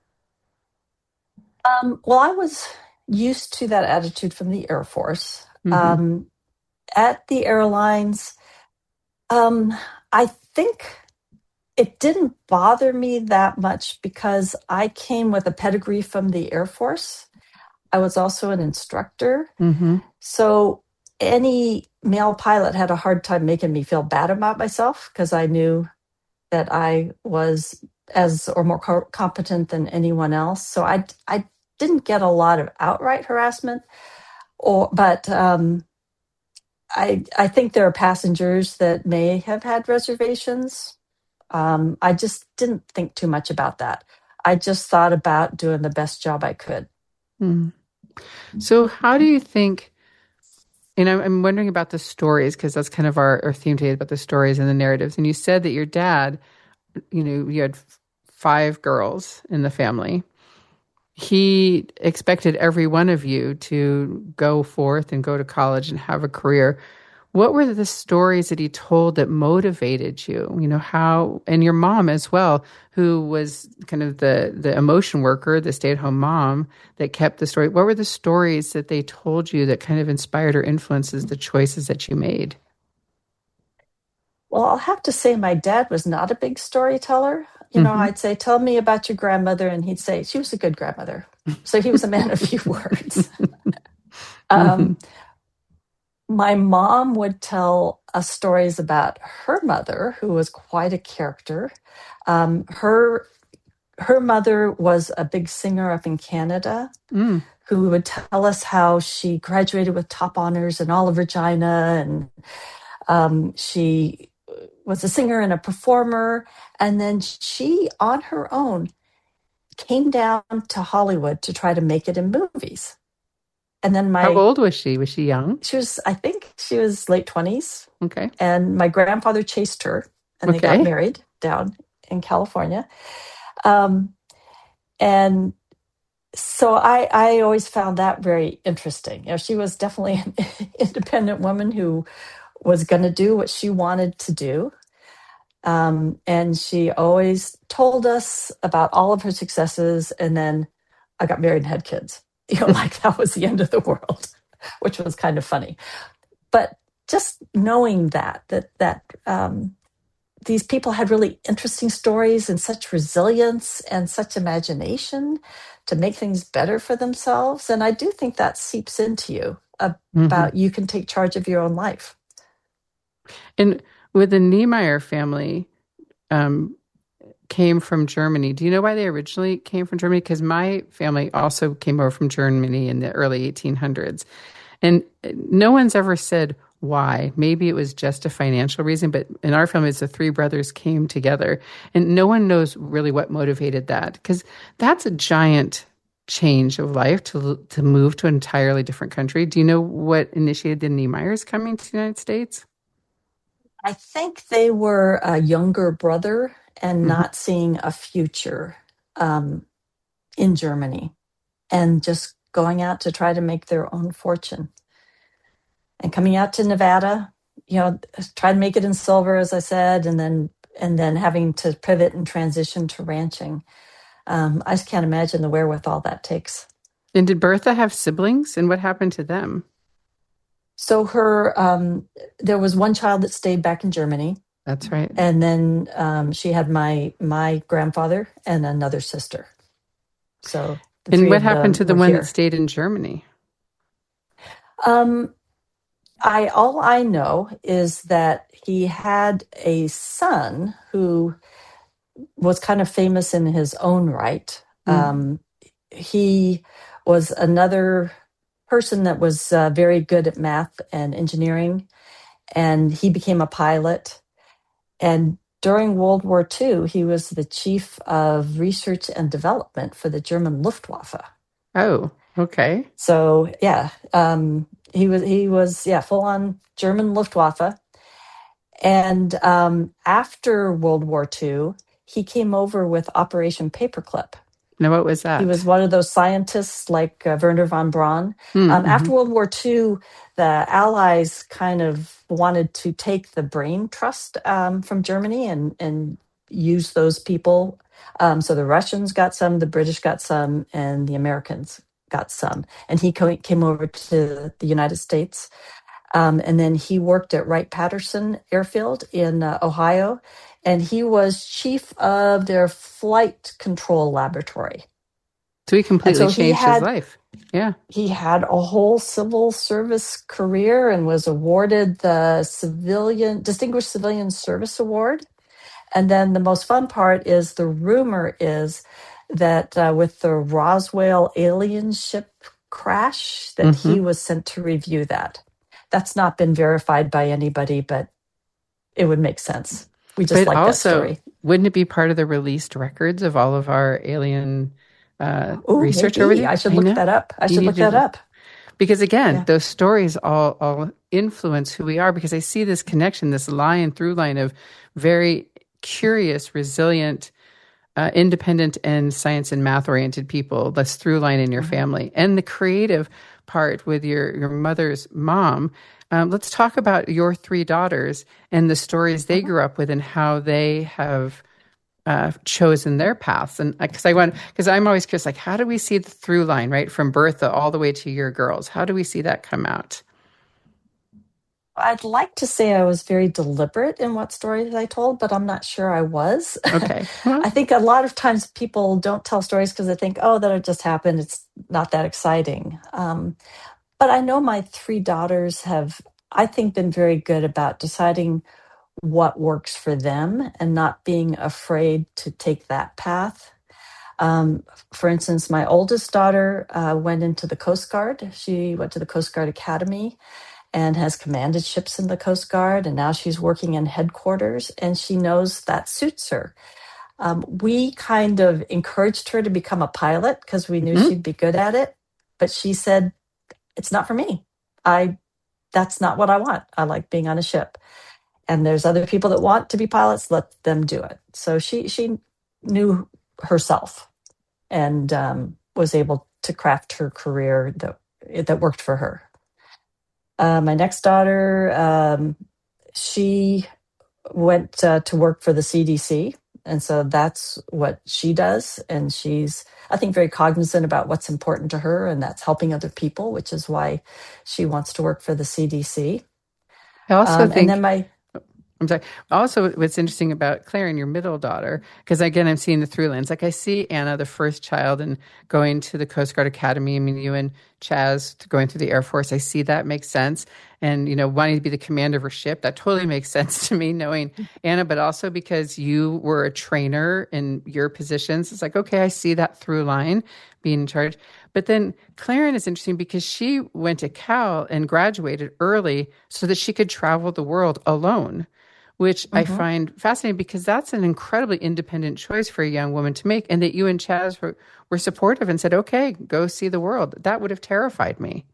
Um, well, I was used to that attitude from the Air Force. Mm-hmm. Um, at the airlines, um, I think it didn't bother me that much because I came with a pedigree from the Air Force. I was also an instructor. Mm-hmm. So any male pilot had a hard time making me feel bad about myself, because I knew that I was as or more co- competent than anyone else. So I, I didn't get a lot of outright harassment, or but um, I I think there are passengers that may have had reservations. Um, I just didn't think too much about that. I just thought about doing the best job I could. Mm. So how do you think, and I'm, I'm wondering about the stories, because that's kind of our, our theme today, about the stories and the narratives. And you said that your dad, you know, you had five girls in the family. He expected every one of you to go forth and go to college and have a career. What were the stories that he told that motivated you? You know, how, and your mom as well, who was kind of the, the emotion worker, the stay-at-home mom that kept the story. What were the stories that they told you that kind of inspired or influences the choices that you made? Well, I'll have to say my dad was not a big storyteller. You know, Mm-hmm. I'd say, tell me about your grandmother. And he'd say, she was a good grandmother. So he was a man of few words. Um, my mom would tell us stories about her mother, who was quite a character. Um, her her mother was a big singer up in Canada, Mm. who would tell us how she graduated with top honors in all of Regina, and um, she was a singer and a performer. And then she, on her own, came down to Hollywood to try to make it in movies. And then my... How old was she? Was she young? She was, I think she was late twenties. Okay. And my grandfather chased her, and okay. they got married down in California. Um, and so I, I always found that very interesting. You know, she was definitely an independent woman who was going to do what she wanted to do. Um, and she always told us about all of her successes. And then I got married and had kids. You know, like that was the end of the world, which was kind of funny. But just knowing that, that, that um, these people had really interesting stories and such resilience and such imagination to make things better for themselves. And I do think that seeps into you about mm-hmm. you can take charge of your own life. And with the Niemeyer family, um, came from Germany. Do you know why they originally came from Germany? Because my family also came over from Germany in the early eighteen hundreds. And no one's ever said why. Maybe it was just a financial reason, but in our family, it's the three brothers came together. And no one knows really what motivated that, because that's a giant change of life to to move to an entirely different country. Do you know what initiated the Niemeyers coming to the United States? I think they were a younger brother and mm-hmm. not seeing a future um, in Germany and just going out to try to make their own fortune. And coming out to Nevada, you know, try to make it in silver, as I said, and then and then having to pivot and transition to ranching. Um, I just can't imagine the wherewithal that takes. And did Bertha have siblings? And what happened to them? So her, um, there was one child that stayed back in Germany. That's right. And then um, she had my my grandfather and another sister. So, and what happened to the one here. that stayed in Germany? Um, I all I know is that he had a son who was kind of famous in his own right. Mm. Um, he was another person that was uh, very good at math and engineering, and he became a pilot. And during World War Two, he was the chief of research and development for the German Luftwaffe. Oh, okay. So yeah, um, he was he was yeah full on German Luftwaffe. And um, after World War Two, he came over with Operation Paperclip. Now, what was that? He was one of those scientists like uh, Wernher von Braun. Mm-hmm. Um, after World War Two, the Allies kind of wanted to take the brain trust um, from Germany and, and use those people. Um, so the Russians got some, the British got some, and the Americans got some. And he co- came over to the United States. Um, and then he worked at Wright-Patterson Airfield in uh, Ohio. And he was chief of their flight control laboratory. So he completely so changed he had, his life. Yeah. He had a whole civil service career and was awarded the civilian Distinguished Civilian Service Award. And then the most fun part is the rumor is that uh, with the Roswell alien ship crash, that mm-hmm. he was sent to review that. That's not been verified by anybody, but it would make sense. We just but like also, that story. Wouldn't it be part of the released records of all of our alien uh, Ooh, research maybe. over there? I should I look know. that up. I you should look that up. Because again, yeah. those stories all, all influence who we are, because I see this connection, this line through line of very curious, resilient, uh, independent, and science and math oriented people. That's through line in your mm-hmm. family. And the creative part with your, your mother's mom. Um, let's talk about your three daughters and the stories they grew up with and how they have uh, chosen their paths. And because I want, because I'm always curious, like, how do we see the through line, right, from Bertha all the way to your girls? How do we see that come out? I'd like to say I was very deliberate in what stories I told, but I'm not sure I was. Okay. Well, I think a lot of times people don't tell stories because they think, oh, that just happened. It's not that exciting. Um, But I know my three daughters have, I think, been very good about deciding what works for them and not being afraid to take that path. Um, for instance, my oldest daughter uh, went into the Coast Guard. She went to the Coast Guard Academy and has commanded ships in the Coast Guard. And now she's working in headquarters and she knows that suits her. Um, we kind of encouraged her to become a pilot because we knew Mhm. she'd be good at it. But she said, it's not for me. I That's not what I want. I like being on a ship. And there's other people that want to be pilots, let them do it. So she she knew herself and um, was able to craft her career that that worked for her. Uh, my next daughter, um, she went uh, to work for the C D C. And so that's what she does. And she's, I think, very cognizant about what's important to her, and that's helping other people, which is why she wants to work for the C D C. I also Um, and then think my, I'm sorry. Also, what's interesting about Claire and your middle daughter, because again, I'm seeing the through lines. Like I see Anna, the first child, and going to the Coast Guard Academy. I mean, you and Chaz going through the Air Force. I see that makes sense. And, you know, wanting to be the commander of her ship, that totally makes sense to me, knowing Anna, but also because you were a trainer in your positions. It's like, okay, I see that through line being in charge. But then Claren is interesting because she went to Cal and graduated early so that she could travel the world alone, which I Mhm. find fascinating because that's an incredibly independent choice for a young woman to make. And that you and Chaz were, were supportive and said, okay, go see the world. That would have terrified me.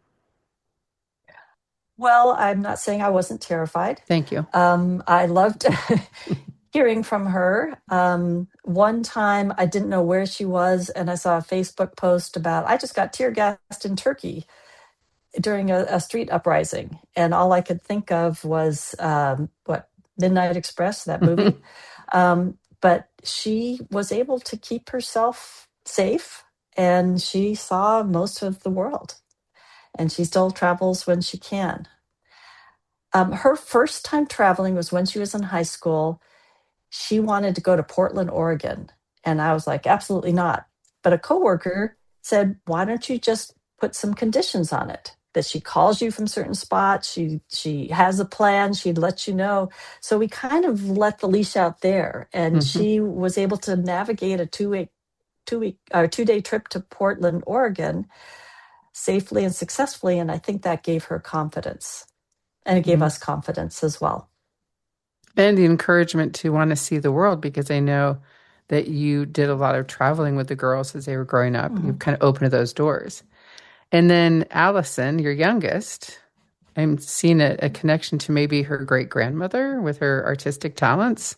Well, I'm not saying I wasn't terrified. Thank you. Um, I loved hearing from her. Um, one time I didn't know where she was, and I saw a Facebook post about, I just got tear gassed in Turkey during a, a street uprising. And all I could think of was, um, what, Midnight Express, that movie. um, but she was able to keep herself safe, and she saw most of the world. And she still travels when she can. Um, her first time traveling was when she was in high school. She wanted to go to Portland, Oregon. And I was like, absolutely not. But a coworker said, why don't you just put some conditions on it? That she calls you from certain spots, she she has a plan, she'd let you know. So we kind of let the leash out there, and Mhm. she was able to navigate a two week, two week, or two day trip to Portland, Oregon, safely and successfully. And I think that gave her confidence, and it gave Mhm. us confidence as well. And the encouragement to want to see the world, because I know that you did a lot of traveling with the girls as they were growing up. Mhm. You kind of opened those doors. And then Allison, your youngest, I'm seeing a, a connection to maybe her great grandmother with her artistic talents.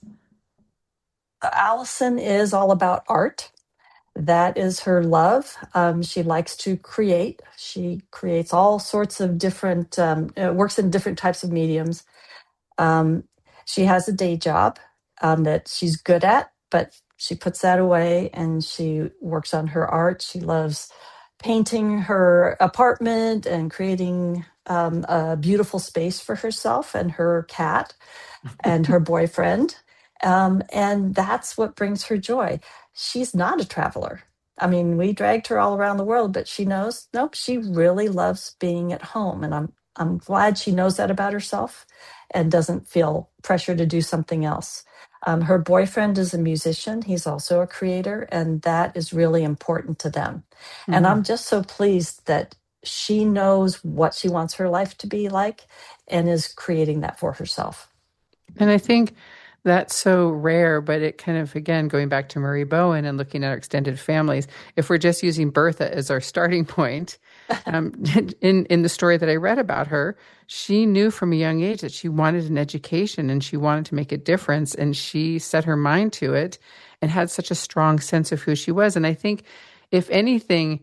Allison is all about art. That is her love. Um, she likes to create. She creates all sorts of different, um, uh, works in different types of mediums. Um, she has a day job um, that she's good at, but she puts that away and she works on her art. She loves painting her apartment and creating um, a beautiful space for herself and her cat and her boyfriend. Um, and that's what brings her joy. She's not a traveler. I mean, we dragged her all around the world, but she knows, nope, she really loves being at home. And I'm I'm glad she knows that about herself and doesn't feel pressure to do something else. Um, her boyfriend is a musician. He's also a creator, and that is really important to them. Mm-hmm. And I'm just so pleased that she knows what she wants her life to be like and is creating that for herself. And I think that's so rare, but it kind of, again, going back to Marie Bowen and looking at our extended families, if we're just using Bertha as our starting point, um, in, in the story that I read about her, she knew from a young age that she wanted an education and she wanted to make a difference. And she set her mind to it and had such a strong sense of who she was. And I think, if anything,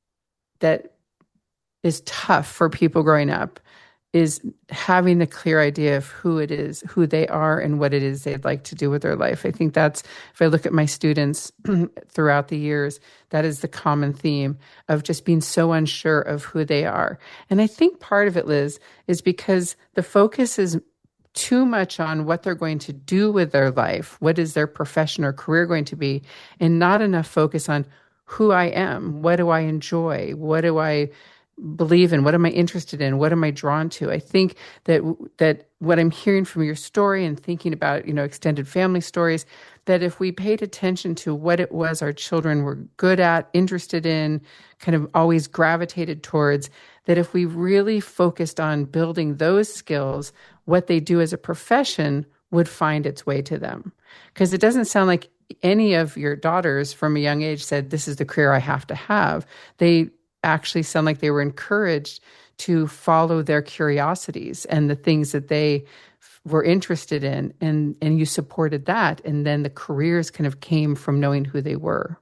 that is tough for people growing up is having a clear idea of who it is, who they are, and what it is they'd like to do with their life. I think that's, if I look at my students throughout the years, that is the common theme of just being so unsure of who they are. And I think part of it, Liz, is because the focus is too much on what they're going to do with their life, what is their profession or career going to be, and not enough focus on who I am, what do I enjoy, what do I believe in, what am I interested in, what am I drawn to. I think that that what I'm hearing from your story and thinking about, you know, extended family stories, that if we paid attention to what it was our children were good at, interested in, kind of always gravitated towards, that if we really focused on building those skills, what they do as a profession would find its way to them. Because it doesn't sound like any of your daughters from a young age said, this is the career I have to have, they actually sound like they were encouraged to follow their curiosities and the things that they were interested in, and and you supported that, and then the careers kind of came from knowing who they were.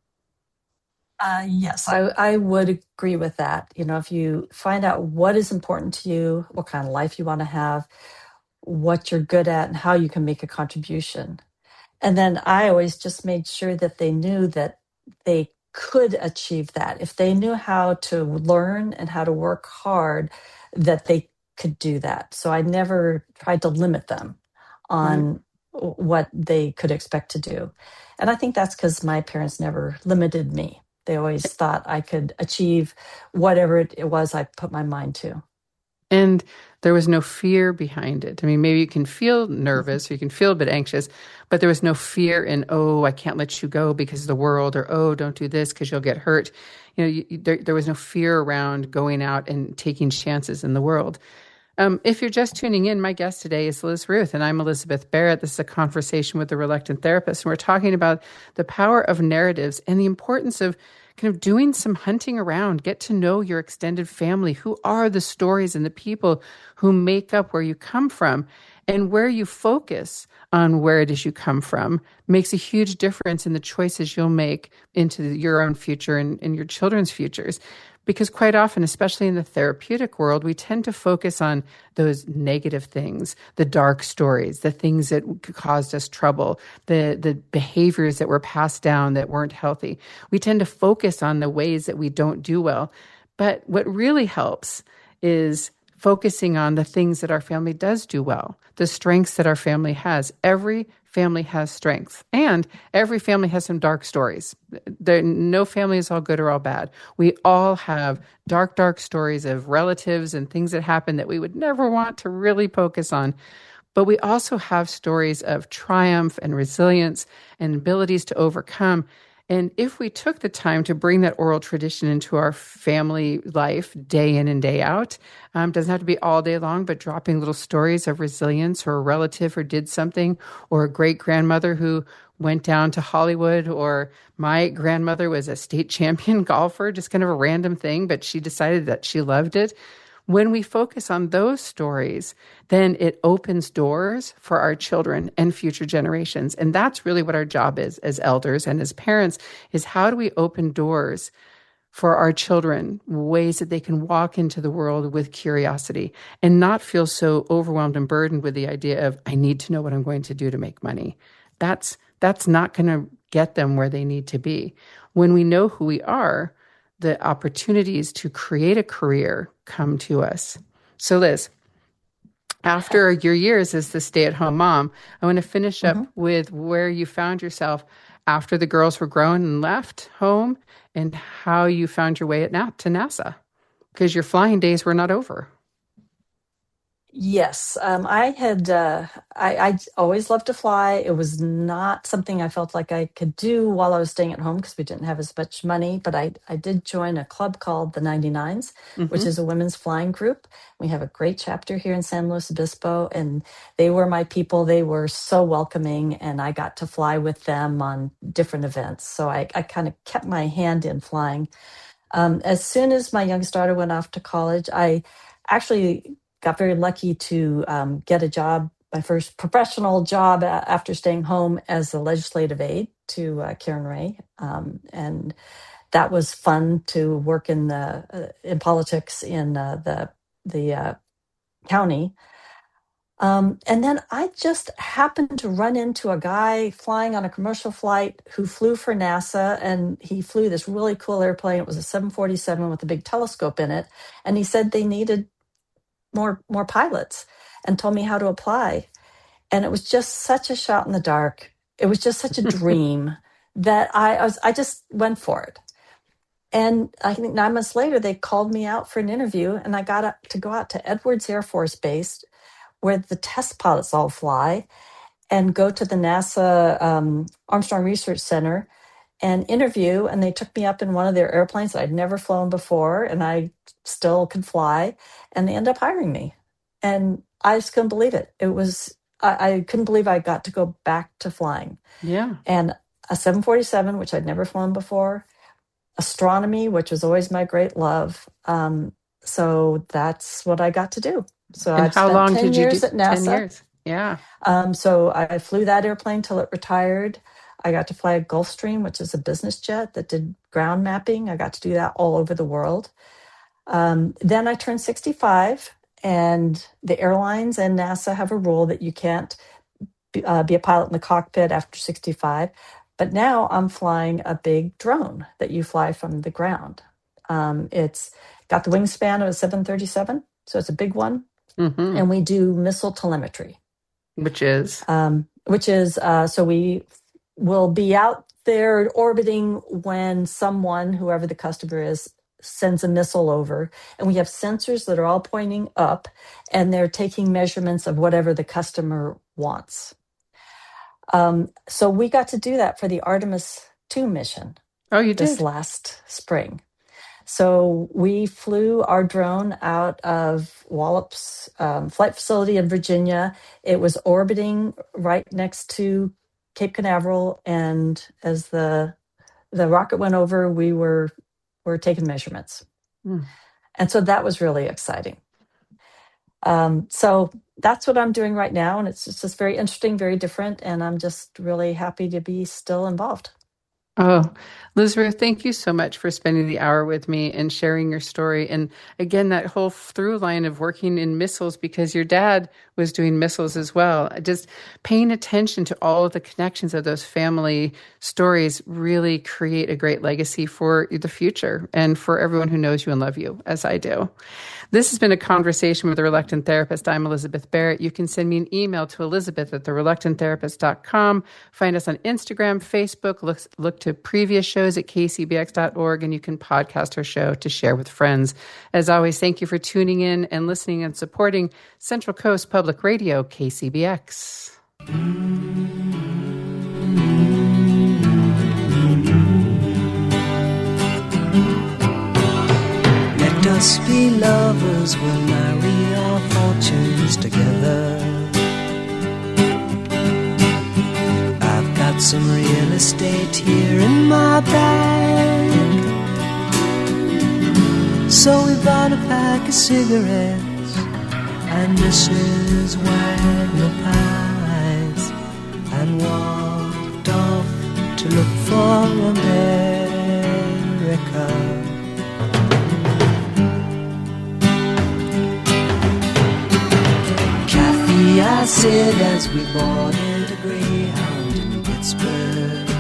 Uh, yes, I, I would agree with that. You know, if you find out what is important to you, what kind of life you want to have, what you're good at, and how you can make a contribution. And then I always just made sure that they knew that they could achieve that. If they knew how to learn and how to work hard, that they could do that. So I never tried to limit them on right. what they could expect to do. And I think that's because my parents never limited me. They always thought I could achieve whatever it was I put my mind to. And there was no fear behind it. I mean, maybe you can feel nervous or you can feel a bit anxious, but there was no fear in, oh, I can't let you go because of the world, or, oh, don't do this because you'll get hurt. You know, you, there, there was no fear around going out and taking chances in the world. Um, if you're just tuning in, my guest today is Liz Ruth, and I'm Elizabeth Barrett. This is a conversation with the Reluctant Therapist, and we're talking about the power of narratives and the importance of kind of doing some hunting around. Get to know your extended family. Who are the stories and the people who make up where you come from? And where you focus on where it is you come from makes a huge difference in the choices you'll make into your own future and, and your children's futures. Because quite often, especially in the therapeutic world, we tend to focus on those negative things, the dark stories, the things that caused us trouble, the, the behaviors that were passed down that weren't healthy. We tend to focus on the ways that we don't do well. But what really helps is focusing on the things that our family does do well, the strengths that our family has. Every family has strengths, and every family has some dark stories. There, no family is all good or all bad. We all have dark, dark stories of relatives and things that happen that we would never want to really focus on. But we also have stories of triumph and resilience and abilities to overcome. And if we took the time to bring that oral tradition into our family life day in and day out, um, doesn't have to be all day long, but dropping little stories of resilience, or a relative who did something, or a great grandmother who went down to Hollywood, or my grandmother was a state champion golfer, just kind of a random thing, but she decided that she loved it. When we focus on those stories, then it opens doors for our children and future generations. And that's really what our job is as elders and as parents, is how do we open doors for our children, ways that they can walk into the world with curiosity and not feel so overwhelmed and burdened with the idea of, I need to know what I'm going to do to make money. That's, that's not going to get them where they need to be. When we know who we are, the opportunities to create a career come to us. So Liz, after your years as the stay-at-home mom, I want to finish up mm-hmm. with where you found yourself after the girls were grown and left home, and how you found your way at Na- to NASA, because your flying days were not over. Yes, um, I had. Uh, I, I always loved to fly. It was not something I felt like I could do while I was staying at home because we didn't have as much money. But I, I did join a club called the ninety-nines, mm-hmm. which is a women's flying group. We have a great chapter here in San Luis Obispo, and they were my people. They were so welcoming, and I got to fly with them on different events. So I, I kind of kept my hand in flying. Um, as soon as my youngest daughter went off to college, I actually got very lucky to um, get a job, my first professional job after staying home, as a legislative aide to uh, Karen Ray. Um, and that was fun to work in the uh, in politics in uh, the the uh, county. Um, and then I just happened to run into a guy flying on a commercial flight who flew for NASA, and he flew this really cool airplane. It was a seven forty-seven with a big telescope in it. And he said they needed more more pilots, and told me how to apply. And it was just such a shot in the dark. It was just such a dream that I, I was I just went for it. And I think nine months later, they called me out for an interview, and I got up to go out to Edwards Air Force Base, where the test pilots all fly, and go to the NASA um, Armstrong Research Center and interview. And they took me up in one of their airplanes that I'd never flown before, and I still could fly. And they ended up hiring me. And I just couldn't believe it. It was I, I couldn't believe I got to go back to flying. Yeah. And a seven forty-seven, which I'd never flown before, astronomy, which was always my great love. Um, so that's what I got to do. So and I've how spent long ten did you years do? at NASA. ten years. Yeah. Um, so I flew that airplane till it retired. I got to fly a Gulfstream, which is a business jet that did ground mapping. I got to do that all over the world. Um, then I turned sixty-five, and the airlines and NASA have a rule that you can't be, uh, be a pilot in the cockpit after sixty-five. But now I'm flying a big drone that you fly from the ground. Um, it's got the wingspan of a seven thirty-seven, so it's a big one. Mm-hmm. And we do missile telemetry. Which is? Um, which is, uh, so we will be out there orbiting when someone, whoever the customer is, sends a missile over. And we have sensors that are all pointing up, and they're taking measurements of whatever the customer wants. Um, so we got to do that for the Artemis two mission. Oh, you this did? last spring. So we flew our drone out of Wallops um, Flight Facility in Virginia. It was orbiting right next to Cape Canaveral, and as the the rocket went over, we were were taking measurements, mm. and so that was really exciting. Um, so that's what I'm doing right now, and it's just, just very interesting, very different, and I'm just really happy to be still involved. Oh, Liz Ruth, thank you so much for spending the hour with me and sharing your story. And again, that whole through line of working in missiles, because your dad was doing missiles as well. Just paying attention to all of the connections of those family stories really create a great legacy for the future and for everyone who knows you and love you, as I do. This has been a conversation with the Reluctant Therapist. I'm Elizabeth Barrett. You can send me an email to elizabeth at the reluctant therapist dot com. Find us on Instagram, Facebook. Look, look to previous shows at k c b x dot org, and you can podcast our show to share with friends. As always, thank you for tuning in and listening and supporting Central Coast Public Radio, K C B X. Let us be lovers, we'll marry our fortunes together. I've got some real estate here in my bag, so we bought a pack of cigarettes and Missus Wagner pies, and walked off to look for America. I said as we boarded a Greyhound in Pittsburgh,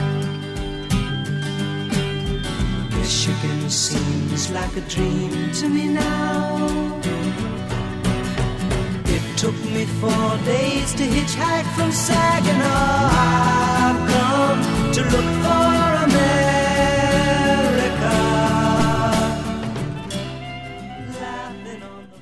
Michigan seems like a dream to me now. It took me four days to hitchhike from Saginaw. I've come to look